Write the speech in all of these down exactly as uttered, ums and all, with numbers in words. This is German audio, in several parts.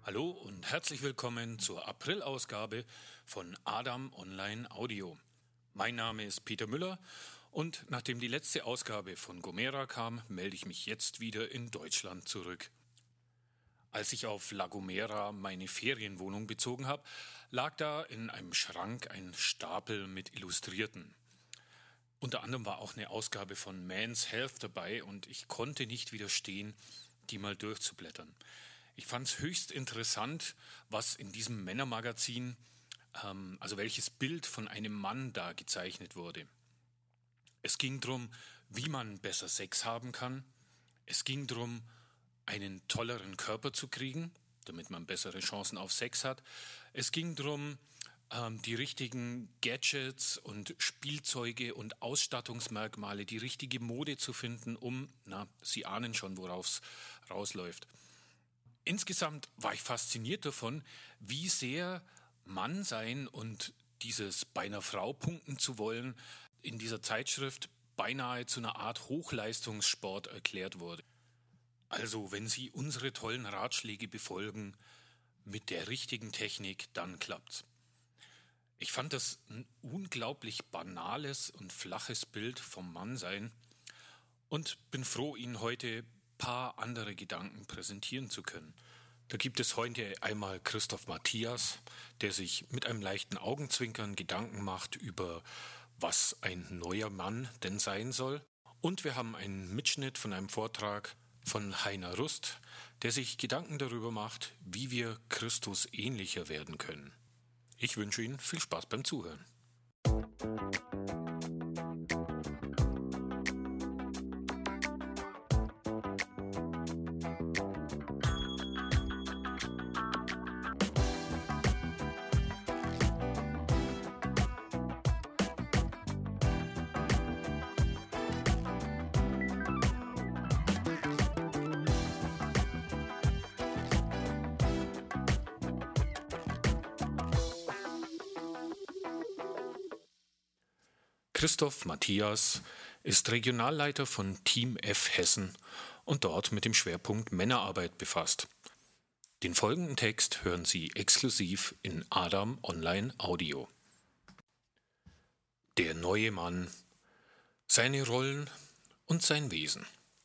Hallo und herzlich willkommen zur April-Ausgabe von Adam Online Audio. Mein Name ist Peter Müller und nachdem die letzte Ausgabe von Gomera kam, melde ich mich jetzt wieder in Deutschland zurück. Als ich auf La Gomera meine Ferienwohnung bezogen habe, lag da in einem Schrank ein Stapel mit Illustrierten. Unter anderem war auch eine Ausgabe von Men's Health dabei und ich konnte nicht widerstehen, die mal durchzublättern. Ich fand es höchst interessant, was in diesem Männermagazin, ähm, also welches Bild von einem Mann da gezeichnet wurde. Es ging darum, wie man besser Sex haben kann. Es ging darum, einen tolleren Körper zu kriegen, damit man bessere Chancen auf Sex hat. Es ging darum, ähm, die richtigen Gadgets und Spielzeuge und Ausstattungsmerkmale, die richtige Mode zu finden, um, na, Sie ahnen schon, worauf es rausläuft. Insgesamt war ich fasziniert davon, wie sehr Mann sein und dieses bei einer Frau punkten zu wollen in dieser Zeitschrift beinahe zu einer Art Hochleistungssport erklärt wurde. Also, wenn Sie unsere tollen Ratschläge befolgen, mit der richtigen Technik, dann klappt's. Ich fand das ein unglaublich banales und flaches Bild vom Mannsein und bin froh, Ihnen heute paar andere Gedanken präsentieren zu können. Da gibt es heute einmal Christoph Matthias, der sich mit einem leichten Augenzwinkern Gedanken macht über, was ein neuer Mann denn sein soll. Und wir haben einen Mitschnitt von einem Vortrag von Heiner Rust, der sich Gedanken darüber macht, wie wir Christus ähnlicher werden können. Ich wünsche Ihnen viel Spaß beim Zuhören. Christoph Matthias ist Regionalleiter von Team F Hessen und dort mit dem Schwerpunkt Männerarbeit befasst. Den folgenden Text hören Sie exklusiv in Adam Online Audio. Der neue Mann, seine Rollen und sein Wesen.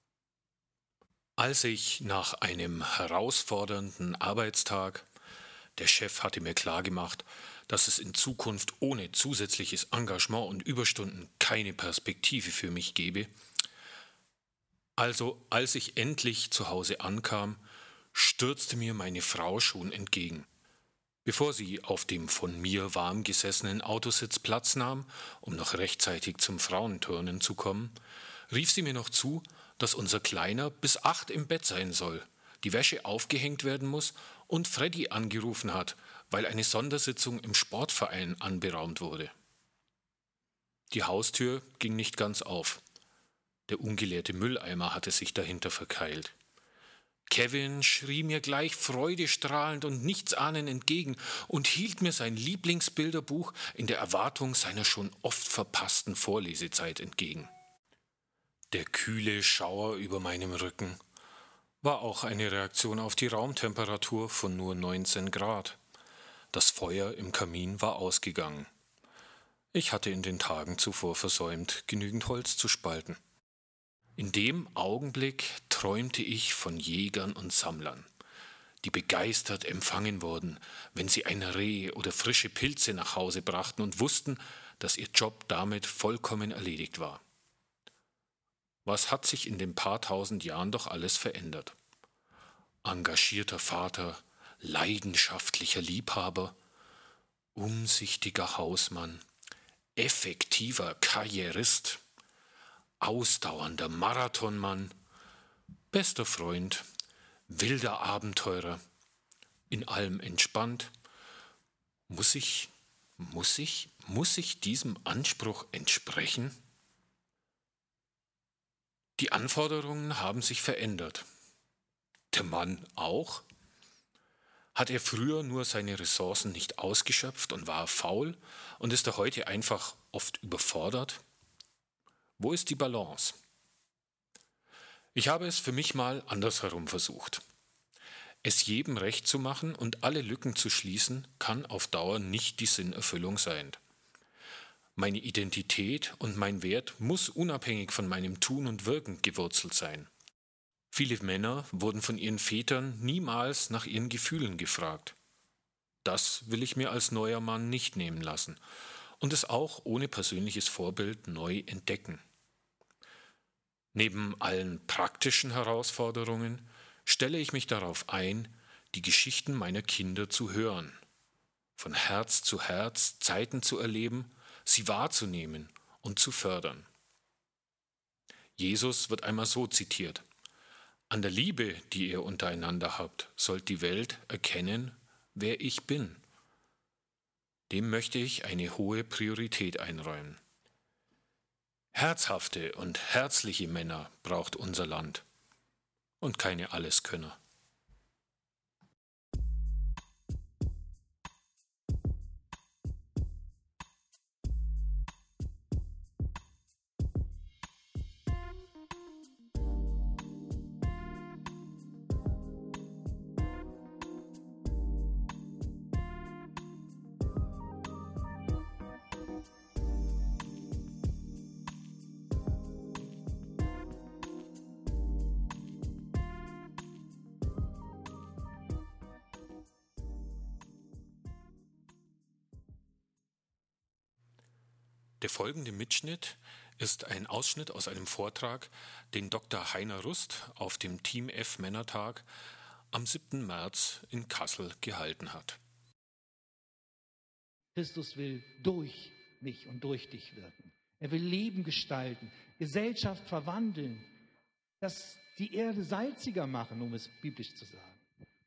Als ich nach einem herausfordernden Arbeitstag, der Chef hatte mir klargemacht, dass es in Zukunft ohne zusätzliches Engagement und Überstunden keine Perspektive für mich gebe. Also, als ich endlich zu Hause ankam, stürzte mir meine Frau schon entgegen. Bevor sie auf dem von mir warm gesessenen Autositz Platz nahm, um noch rechtzeitig zum Frauenturnen zu kommen, rief sie mir noch zu, dass unser Kleiner bis acht im Bett sein soll, die Wäsche aufgehängt werden muss und Freddy angerufen hat, weil eine Sondersitzung im Sportverein anberaumt wurde. Die Haustür ging nicht ganz auf. Der ungeleerte Mülleimer hatte sich dahinter verkeilt. Kevin schrie mir gleich freudestrahlend und nichtsahnend entgegen und hielt mir sein Lieblingsbilderbuch in der Erwartung seiner schon oft verpassten Vorlesezeit entgegen. Der kühle Schauer über meinem Rücken war auch eine Reaktion auf die Raumtemperatur von nur neunzehn Grad. Das Feuer im Kamin war ausgegangen. Ich hatte in den Tagen zuvor versäumt, genügend Holz zu spalten. In dem Augenblick träumte ich von Jägern und Sammlern, die begeistert empfangen wurden, wenn sie ein Reh oder frische Pilze nach Hause brachten und wussten, dass ihr Job damit vollkommen erledigt war. Was hat sich in den paar tausend Jahren doch alles verändert? Engagierter Vater, leidenschaftlicher Liebhaber, umsichtiger Hausmann, effektiver Karrierist, ausdauernder Marathonmann, bester Freund, wilder Abenteurer, in allem entspannt. Muss ich, muss ich, muss ich diesem Anspruch entsprechen? Die Anforderungen haben sich verändert. Der Mann auch? Hat er früher nur seine Ressourcen nicht ausgeschöpft und war faul und ist er heute einfach oft überfordert? Wo ist die Balance? Ich habe es für mich mal andersherum versucht. Es jedem recht zu machen und alle Lücken zu schließen, kann auf Dauer nicht die Sinnerfüllung sein. Meine Identität und mein Wert muss unabhängig von meinem Tun und Wirken gewurzelt sein. Viele Männer wurden von ihren Vätern niemals nach ihren Gefühlen gefragt. Das will ich mir als neuer Mann nicht nehmen lassen und es auch ohne persönliches Vorbild neu entdecken. Neben allen praktischen Herausforderungen stelle ich mich darauf ein, die Geschichten meiner Kinder zu hören, von Herz zu Herz Zeiten zu erleben, sie wahrzunehmen und zu fördern. Jesus wird einmal so zitiert: An der Liebe, die ihr untereinander habt, sollt die Welt erkennen, wer ich bin. Dem möchte ich eine hohe Priorität einräumen. Herzhafte und herzliche Männer braucht unser Land und keine Alleskönner. Der folgende Mitschnitt ist ein Ausschnitt aus einem Vortrag, den Doktor Heiner Rust auf dem Team F Männertag am siebten März in Kassel gehalten hat. Christus will durch mich und durch dich wirken. Er will Leben gestalten, Gesellschaft verwandeln, das die Erde salziger machen, um es biblisch zu sagen.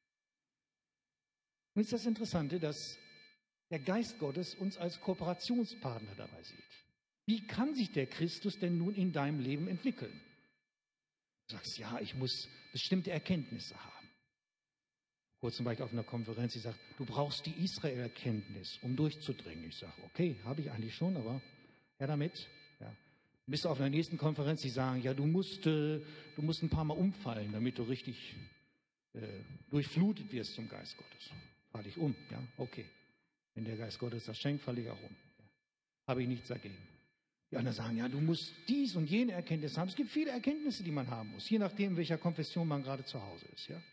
Nun ist das Interessante, dass der Geist Gottes uns als Kooperationspartner dabei sieht. Wie kann sich der Christus denn nun in deinem Leben entwickeln? Du sagst, ja, ich muss bestimmte Erkenntnisse haben. Kurz zum Beispiel auf einer Konferenz, die sagt, du brauchst die Israel-Erkenntnis, um durchzudringen. Ich sage, okay, habe ich eigentlich schon, aber her damit. Ja. Bist du auf einer nächsten Konferenz, die sagen, ja, du musst, äh, du musst ein paar Mal umfallen, damit du richtig äh, durchflutet wirst zum Geist Gottes. Falle ich um, ja, okay. Wenn der Geist Gottes das schenkt, falle ich auch um. Ja. Habe ich nichts dagegen. Die anderen sagen, ja, du musst dies und jene Erkenntnis haben. Es gibt viele Erkenntnisse, die man haben muss, je nachdem, in welcher Konfession man gerade zu Hause ist. Ja?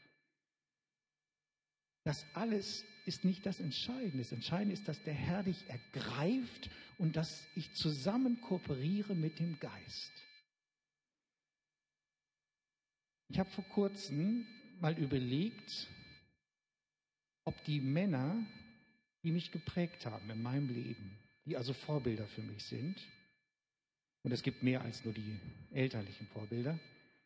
Das alles ist nicht das Entscheidende. Das Entscheidende ist, dass der Herr dich ergreift und dass ich zusammen kooperiere mit dem Geist. Ich habe vor kurzem mal überlegt, ob die Männer, die mich geprägt haben in meinem Leben, die also Vorbilder für mich sind, und es gibt mehr als nur die elterlichen Vorbilder,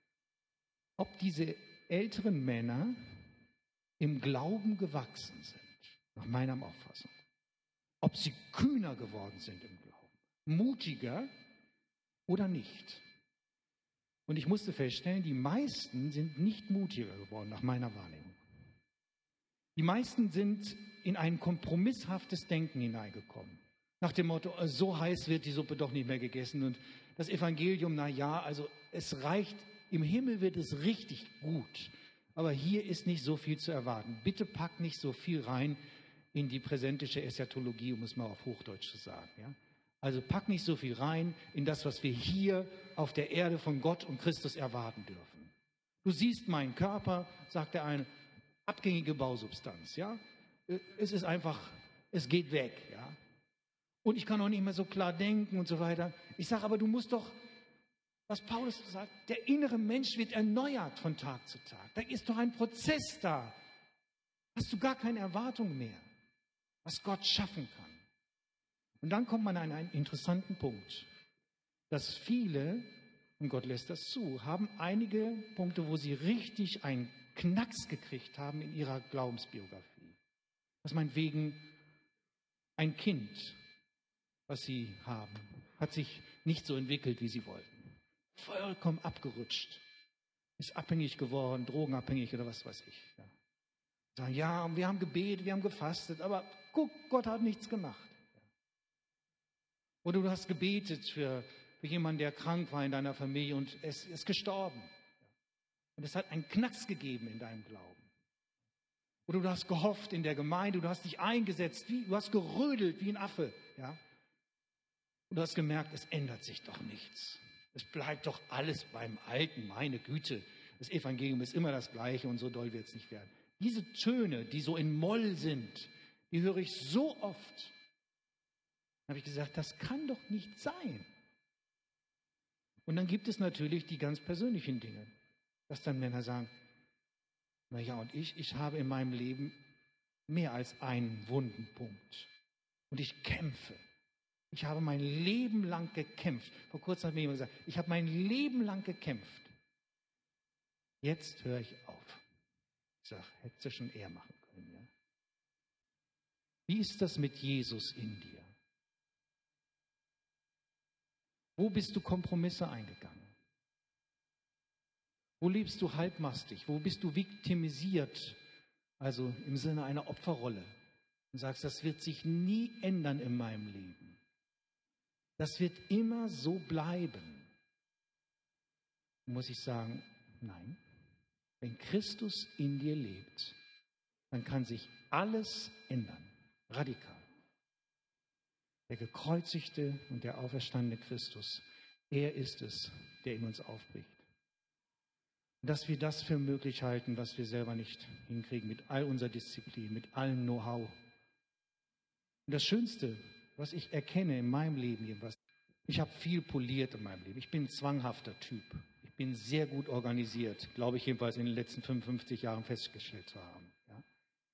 ob diese älteren Männer im Glauben gewachsen sind, nach meiner Auffassung. Ob sie kühner geworden sind im Glauben, mutiger oder nicht. Und ich musste feststellen, die meisten sind nicht mutiger geworden, nach meiner Wahrnehmung. Die meisten sind in ein kompromisshaftes Denken hineingekommen. Nach dem Motto, so heiß wird die Suppe doch nicht mehr gegessen. Und das Evangelium, na ja, also es reicht, im Himmel wird es richtig gut. Aber hier ist nicht so viel zu erwarten. Bitte pack nicht so viel rein in die präsentische Eschatologie, um es mal auf Hochdeutsch zu sagen. Ja? Also pack nicht so viel rein in das, was wir hier auf der Erde von Gott und Christus erwarten dürfen. Du siehst meinen Körper, sagt der eine, abgängige Bausubstanz. Ja? Es ist einfach, es geht weg. Ja? Und ich kann auch nicht mehr so klar denken und so weiter. Ich sage, aber du musst doch, was Paulus sagt, der innere Mensch wird erneuert von Tag zu Tag. Da ist doch ein Prozess da. Hast du gar keine Erwartung mehr, was Gott schaffen kann. Und dann kommt man an einen interessanten Punkt, dass viele, und Gott lässt das zu, haben einige Punkte, wo sie richtig einen Knacks gekriegt haben in ihrer Glaubensbiografie. Dass meinetwegen ein Kind, was sie haben, hat sich nicht so entwickelt, wie sie wollten. Vollkommen abgerutscht. Ist abhängig geworden, drogenabhängig oder was weiß ich. Ja. Sagen, ja, wir haben gebetet, wir haben gefastet, aber guck, Gott hat nichts gemacht. Ja. Oder du hast gebetet für, für jemanden, der krank war in deiner Familie und es ist gestorben. Ja. Und es hat einen Knacks gegeben in deinem Glauben. Oder du hast gehofft in der Gemeinde, du hast dich eingesetzt, wie, du hast gerödelt wie ein Affe. Ja? Und du hast gemerkt, es ändert sich doch nichts. Es bleibt doch alles beim Alten, meine Güte. Das Evangelium ist immer das Gleiche und so doll wird es nicht werden. Diese Töne, die so in Moll sind, die höre ich so oft. Da habe ich gesagt, das kann doch nicht sein. Und dann gibt es natürlich die ganz persönlichen Dinge, dass dann Männer sagen, naja, und ich, ich habe in meinem Leben mehr als einen wunden Punkt. Und ich kämpfe. Ich habe mein Leben lang gekämpft. Vor kurzem hat mir jemand gesagt, ich habe mein Leben lang gekämpft. Jetzt höre ich auf. Ich sage, hättest du schon eher machen können. Ja? Wie ist das mit Jesus in dir? Wo bist du Kompromisse eingegangen? Wo lebst du halbmastig? Wo bist du viktimisiert? Also im Sinne einer Opferrolle. Und sagst, das wird sich nie ändern in meinem Leben. Das wird immer so bleiben. Muss ich sagen, nein. Wenn Christus in dir lebt, dann kann sich alles ändern. Radikal. Der gekreuzigte und der auferstandene Christus, er ist es, der in uns aufbricht. Dass wir das für möglich halten, was wir selber nicht hinkriegen, mit all unserer Disziplin, mit allem Know-how. Und das Schönste, was ich erkenne in meinem Leben jedenfalls, ich habe viel poliert in meinem Leben. Ich bin ein zwanghafter Typ. Ich bin sehr gut organisiert, glaube ich jedenfalls in den letzten fünfundfünfzig Jahren festgestellt zu haben. Ja?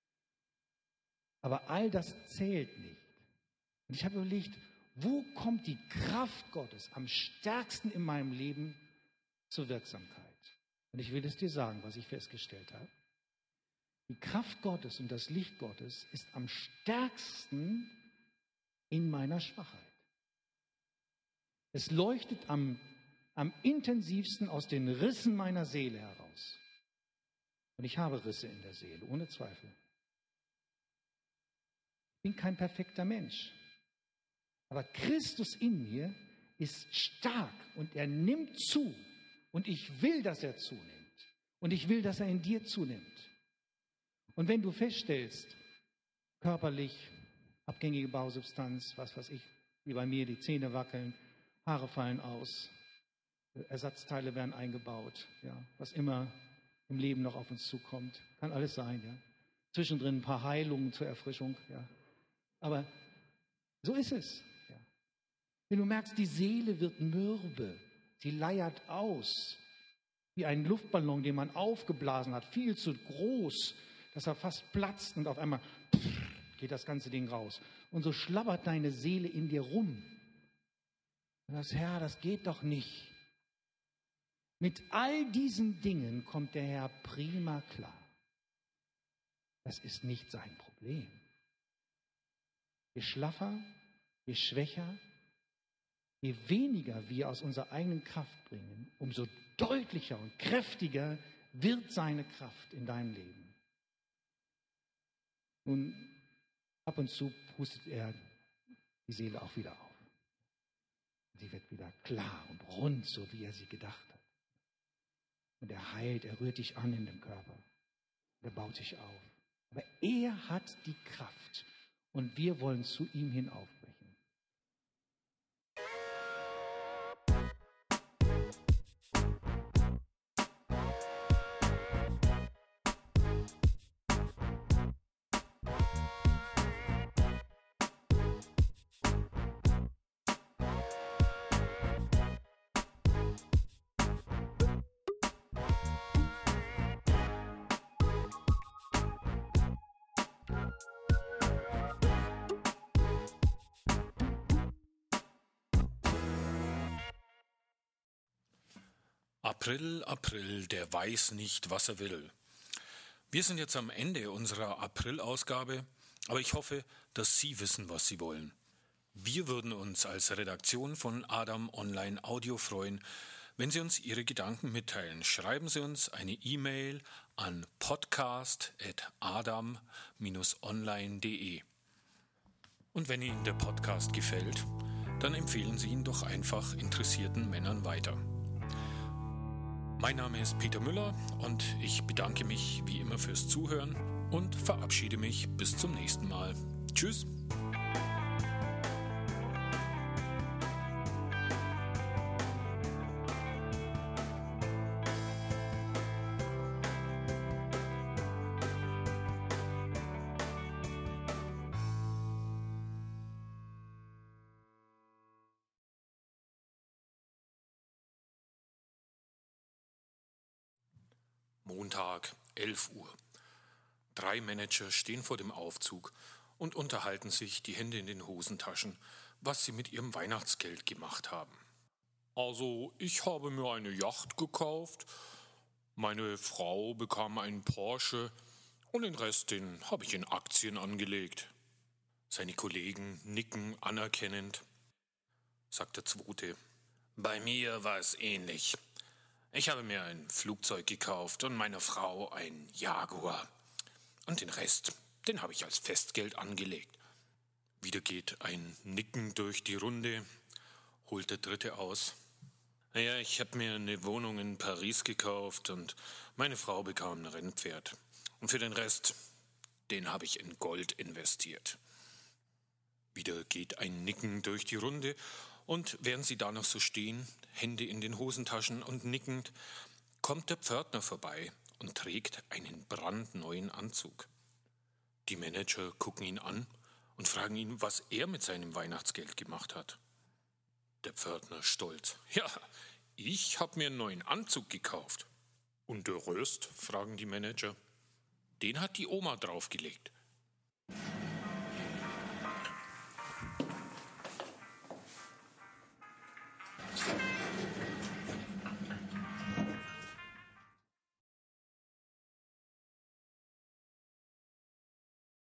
Aber all das zählt nicht. Und ich habe überlegt, wo kommt die Kraft Gottes am stärksten in meinem Leben zur Wirksamkeit? Und ich will es dir sagen, was ich festgestellt habe. Die Kraft Gottes und das Licht Gottes ist am stärksten in meiner Schwachheit. Es leuchtet am, am intensivsten aus den Rissen meiner Seele heraus. Und ich habe Risse in der Seele, ohne Zweifel. Ich bin kein perfekter Mensch. Aber Christus in mir ist stark und er nimmt zu. Und ich will, dass er zunimmt. Und ich will, dass er in dir zunimmt. Und wenn du feststellst, körperlich, abgängige Bausubstanz, was weiß ich, wie bei mir, die Zähne wackeln, Haare fallen aus, Ersatzteile werden eingebaut, ja, was immer im Leben noch auf uns zukommt, kann alles sein, ja. Zwischendrin ein paar Heilungen zur Erfrischung, ja. Aber so ist es, ja. Wenn du merkst, die Seele wird mürbe, sie leiert aus, wie ein Luftballon, den man aufgeblasen hat, viel zu groß, dass er fast platzt und auf einmal pff, geht das ganze Ding raus. Und so schlabbert deine Seele in dir rum. Und das Herr, das geht doch nicht. Mit all diesen Dingen kommt der Herr prima klar. Das ist nicht sein Problem. Je schlaffer, je schwächer, je weniger wir aus unserer eigenen Kraft bringen, umso deutlicher und kräftiger wird seine Kraft in deinem Leben. Nun, ab und zu pustet er die Seele auch wieder auf. Sie wird wieder klar und rund, so wie er sie gedacht hat. Und er heilt, er rührt dich an in dem Körper. Er baut dich auf. Aber er hat die Kraft und wir wollen zu ihm hin aufbrechen. April, April, der weiß nicht, was er will. Wir sind jetzt am Ende unserer April-Ausgabe, aber ich hoffe, dass Sie wissen, was Sie wollen. Wir würden uns als Redaktion von Adam Online Audio freuen, wenn Sie uns Ihre Gedanken mitteilen. Schreiben Sie uns eine E-Mail an podcast at adam dash online punkt de. Und wenn Ihnen der Podcast gefällt, dann empfehlen Sie ihn doch einfach interessierten Männern weiter. Mein Name ist Peter Müller und ich bedanke mich wie immer fürs Zuhören. und verabschiede mich bis zum nächsten Mal. Tschüss! Montag, elf Uhr. Drei Manager stehen vor dem Aufzug und unterhalten sich, die Hände in den Hosentaschen, was sie mit ihrem Weihnachtsgeld gemacht haben. Also, ich habe mir eine Yacht gekauft, meine Frau bekam einen Porsche und den Rest, den habe ich in Aktien angelegt. Seine Kollegen nicken anerkennend. Sagt der Zweite. Bei mir war es ähnlich. Ich habe mir ein Flugzeug gekauft und meiner Frau ein Jaguar. Und den Rest, den habe ich als Festgeld angelegt. Wieder geht ein Nicken durch die Runde, holt der Dritte aus. Ja, ich habe mir eine Wohnung in Paris gekauft und meine Frau bekam ein Rennpferd. Und für den Rest, den habe ich in Gold investiert. Wieder geht ein Nicken durch die Runde und während sie da noch so stehen, Hände in den Hosentaschen und nickend, kommt der Pförtner vorbei und trägt einen brandneuen Anzug. Die Manager gucken ihn an und fragen ihn, was er mit seinem Weihnachtsgeld gemacht hat. Der Pförtner stolz. Ja, ich habe mir einen neuen Anzug gekauft. Und der Rest, fragen die Manager. Den hat die Oma draufgelegt.